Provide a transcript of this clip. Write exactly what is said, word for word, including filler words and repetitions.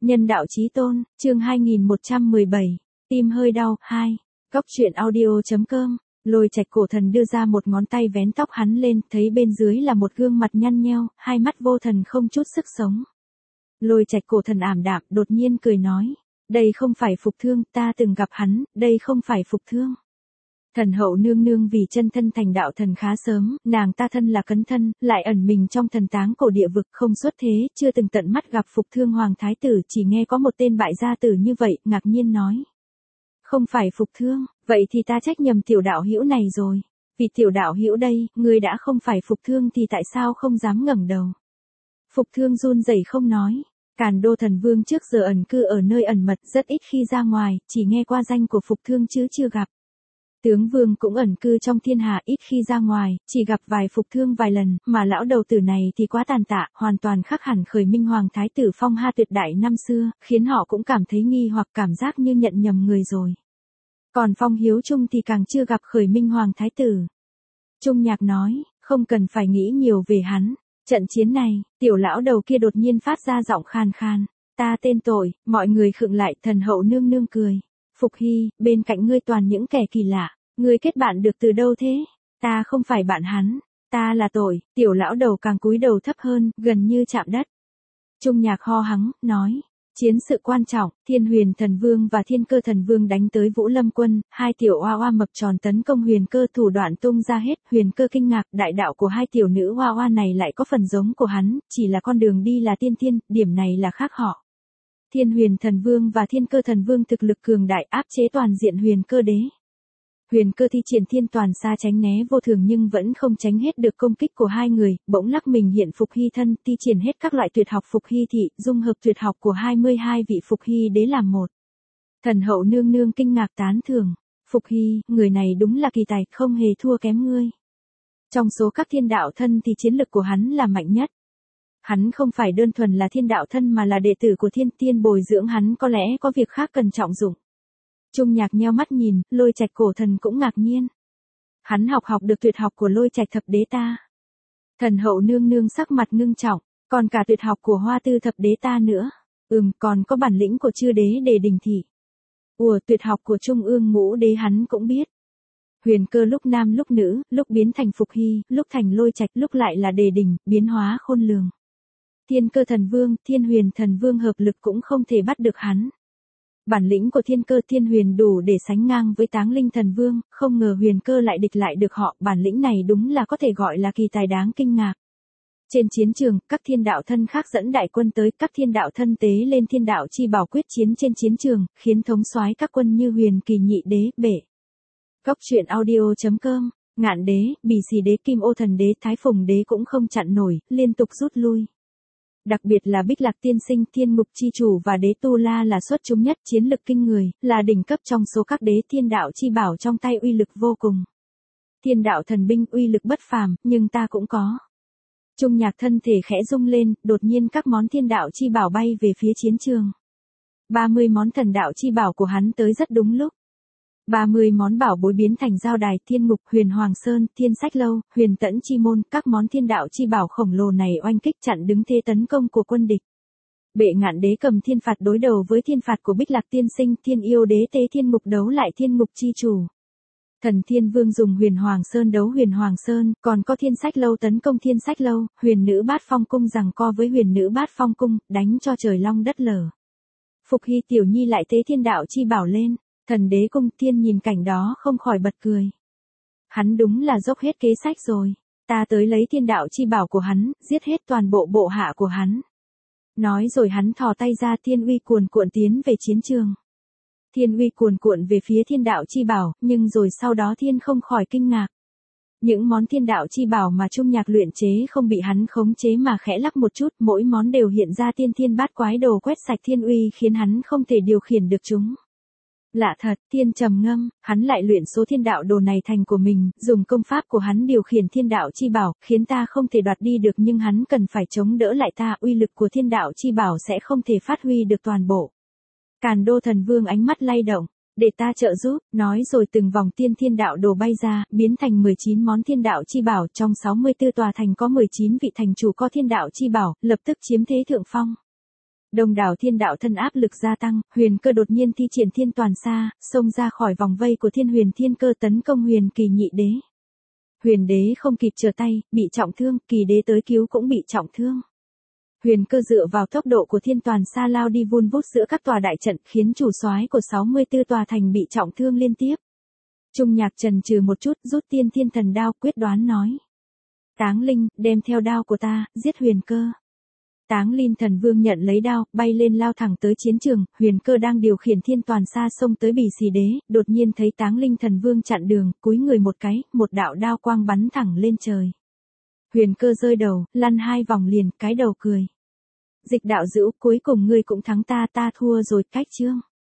Nhân đạo chí tôn, chương hai nghìn một trăm mười bảy, tim hơi đau, hai. Góc truyện audio.com, Lôi Trạch cổ thần đưa ra một ngón tay vén tóc hắn lên, thấy bên dưới là một gương mặt nhăn nheo, hai mắt vô thần không chút sức sống. Lôi Trạch cổ thần ảm đạm, đột nhiên cười nói, đây không phải Phục Thương, ta từng gặp hắn, đây không phải Phục Thương. Thần hậu nương nương vì chân thân thành đạo thần khá sớm, nàng ta thân là cấn thân, lại ẩn mình trong thần táng cổ địa vực không xuất thế, chưa từng tận mắt gặp Phục Thương hoàng thái tử, chỉ nghe có một tên bại gia tử như vậy, ngạc nhiên nói. Không phải Phục Thương, vậy thì ta trách nhầm tiểu đạo hữu này rồi. Vì tiểu đạo hữu đây, người đã không phải Phục Thương thì tại sao không dám ngẩng đầu. Phục Thương run rẩy không nói. Càn Đô thần vương trước giờ ẩn cư ở nơi ẩn mật, rất ít khi ra ngoài, chỉ nghe qua danh của Phục Thương chứ chưa gặp. Tướng vương cũng ẩn cư trong thiên hạ, ít khi ra ngoài, chỉ gặp vài Phục Thương vài lần, mà lão đầu tử này thì quá tàn tạ, hoàn toàn khác hẳn khởi minh hoàng thái tử phong ha tuyệt đại năm xưa, khiến họ cũng cảm thấy nghi hoặc cảm giác như nhận nhầm người rồi. Còn Phong Hiếu Trung thì càng chưa gặp khởi minh hoàng thái tử. Trung Nhạc nói, không cần phải nghĩ nhiều về hắn. Trận chiến này, tiểu lão đầu kia đột nhiên phát ra giọng khan khan. Ta tên tội, mọi người khựng lại, thần hậu nương nương cười. Phục Hy, bên cạnh ngươi toàn những kẻ kỳ lạ. Ngươi kết bạn được từ đâu thế? Ta không phải bạn hắn. Ta là tội, tiểu lão đầu càng cúi đầu thấp hơn, gần như chạm đất. Trung Nhạc ho hắng, nói. Chiến sự quan trọng, Thiên Huyền Thần Vương và Thiên Cơ Thần Vương đánh tới Vũ Lâm Quân, hai tiểu oa oa mập tròn tấn công Huyền Cơ, thủ đoạn tung ra hết, Huyền Cơ kinh ngạc, đại đạo của hai tiểu nữ oa oa này lại có phần giống của hắn, chỉ là con đường đi là tiên thiên, điểm này là khác họ. Thiên Huyền Thần Vương và Thiên Cơ Thần Vương thực lực cường đại áp chế toàn diện Huyền Cơ đế. Huyền Cơ thi triển thiên toàn xa tránh né vô thường nhưng vẫn không tránh hết được công kích của hai người, bỗng lắc mình hiện Phục Hy thân, thi triển hết các loại tuyệt học Phục Hy thị, dung hợp tuyệt học của hai mươi hai vị Phục Hy đế làm một. Thần hậu nương nương kinh ngạc tán thưởng, Phục Hy, người này đúng là kỳ tài, không hề thua kém ngươi. Trong số các thiên đạo thân thì chiến lực của hắn là mạnh nhất. Hắn không phải đơn thuần là thiên đạo thân mà là đệ tử của thiên tiên bồi dưỡng hắn, có lẽ có việc khác cần trọng dụng. Trung Nhạc nheo mắt nhìn, Lôi Trạch cổ thần cũng ngạc nhiên. Hắn học học được tuyệt học của Lôi Trạch thập đế ta. Thần hậu nương nương sắc mặt ngưng trọng, còn cả tuyệt học của Hoa Tư thập đế ta nữa. Ừm, còn có bản lĩnh của chư đế Đề Đình thị. Ủa, tuyệt học của Trung ương ngũ đế hắn cũng biết. Huyền Cơ lúc nam lúc nữ, lúc biến thành Phục Hy, lúc thành Lôi Trạch, lúc lại là Đề Đình, biến hóa khôn lường. Thiên Cơ thần vương, Thiên Huyền thần vương hợp lực cũng không thể bắt được hắn. Bản lĩnh của Thiên Cơ Thiên Huyền đủ để sánh ngang với Táng Linh Thần Vương, không ngờ Huyền Cơ lại địch lại được họ, bản lĩnh này đúng là có thể gọi là kỳ tài đáng kinh ngạc. Trên chiến trường, các thiên đạo thân khác dẫn đại quân tới, các thiên đạo thân tế lên thiên đạo chi bảo quyết chiến trên chiến trường, khiến thống soái các quân như Huyền Kỳ Nhị đế, Bể. Góc truyện audio.com, Ngạn đế, Bì Xì đế, Kim Ô thần đế, Thái Phùng đế cũng không chặn nổi, liên tục rút lui. Đặc biệt là Bích Lạc tiên sinh, Thiên Ngục chi chủ và Đế Tu La là xuất chúng nhất, chiến lực kinh người, là đỉnh cấp trong số các đế, thiên đạo chi bảo trong tay uy lực vô cùng. Thiên đạo thần binh uy lực bất phàm, nhưng ta cũng có. Trung Nhạc thân thể khẽ rung lên, đột nhiên các món thiên đạo chi bảo bay về phía chiến trường. ba mươi món thần đạo chi bảo của hắn tới rất đúng lúc. ba mươi món bảo bối biến thành giao đài, Thiên Ngục, Huyền Hoàng Sơn, Thiên Sách Lâu, Huyền Tẫn Chi Môn, các món thiên đạo chi bảo khổng lồ này oanh kích chặn đứng thế tấn công của quân địch. Bệ Ngạn đế cầm thiên phạt đối đầu với thiên phạt của Bích Lạc tiên sinh, Thiên Yêu đế tế Thiên Ngục đấu lại Thiên Ngục chi chủ. Thần Thiên Vương dùng Huyền Hoàng Sơn đấu Huyền Hoàng Sơn, còn có Thiên Sách Lâu tấn công Thiên Sách Lâu, Huyền Nữ Bát Phong Cung giằng co với Huyền Nữ Bát Phong Cung, đánh cho trời long đất lở. Phục Hy tiểu nhi lại tế thiên đạo chi bảo lên. Thần đế cung Thiên nhìn cảnh đó không khỏi bật cười. Hắn đúng là dốc hết kế sách rồi. Ta tới lấy thiên đạo chi bảo của hắn, giết hết toàn bộ bộ hạ của hắn. Nói rồi hắn thò tay ra, thiên uy cuồn cuộn tiến về chiến trường. Thiên uy cuồn cuộn về phía thiên đạo chi bảo, nhưng rồi sau đó thiên không khỏi kinh ngạc. Những món thiên đạo chi bảo mà Trung Nhạc luyện chế không bị hắn khống chế mà khẽ lắc một chút, mỗi món đều hiện ra tiên thiên bát quái đồ quét sạch thiên uy khiến hắn không thể điều khiển được chúng. Lạ thật, Thiên trầm ngâm, hắn lại luyện số thiên đạo đồ này thành của mình, dùng công pháp của hắn điều khiển thiên đạo chi bảo, khiến ta không thể đoạt đi được nhưng hắn cần phải chống đỡ lại ta, uy lực của thiên đạo chi bảo sẽ không thể phát huy được toàn bộ. Càn Đô thần vương ánh mắt lay động, để ta trợ giúp, nói rồi từng vòng tiên thiên đạo đồ bay ra, biến thành mười chín món thiên đạo chi bảo, trong sáu mươi tư tòa thành có mười chín vị thành chủ có thiên đạo chi bảo, lập tức chiếm thế thượng phong. Đông đảo thiên đạo thân áp lực gia tăng, Huyền Cơ đột nhiên thi triển Thiên Toàn Sa, xông ra khỏi vòng vây của Thiên Huyền Thiên Cơ tấn công Huyền Kỳ nhị đế. Huyền đế không kịp trở tay, bị trọng thương, Kỳ đế tới cứu cũng bị trọng thương. Huyền Cơ dựa vào tốc độ của Thiên Toàn Sa lao đi vun vút giữa các tòa đại trận, khiến chủ soái của sáu mươi tư tòa thành bị trọng thương liên tiếp. Trung Nhạc chần chừ một chút, rút Tiên Thiên Thần Đao, quyết đoán nói: Táng Linh, đem theo đao của ta, giết Huyền Cơ. Táng Linh Thần Vương nhận lấy đao, bay lên lao thẳng tới chiến trường. Huyền Cơ đang điều khiển Thiên Toàn Sa xông tới Bỉ Xì Đế, đột nhiên thấy Táng Linh Thần Vương chặn đường, cúi người một cái, một đạo đao quang bắn thẳng lên trời. Huyền Cơ rơi đầu, lăn hai vòng liền, cái đầu cười. Dịch đạo dữu, cuối cùng ngươi cũng thắng ta, ta thua rồi, cách chương.